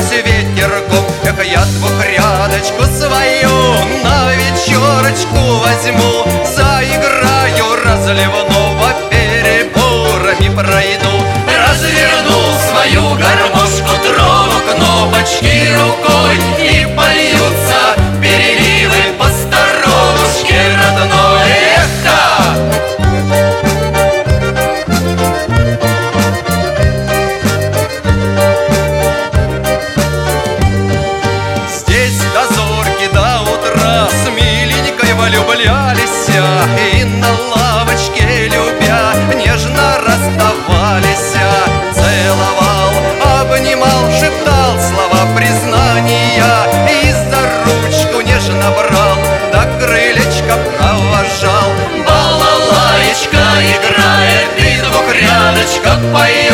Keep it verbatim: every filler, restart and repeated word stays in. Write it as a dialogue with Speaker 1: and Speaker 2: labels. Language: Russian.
Speaker 1: покачиваясь ветерком. Эх, я двухрядочку свою на вечерочку возьму, заиграю разливного, переборами пройду. Разверну свою гармошку, трону кнопочки рукой, и польются переливы по сторонушке родной. Эх-ка! Здесь до зорьки до утра с миленькой влюблялись, и на лавочке любя нежно расставались. Целовал, обнимал, шептал слова признания, и за ручку нежно брал, до крылечка провожал. Балалаечка играет, и двухрядочка поет.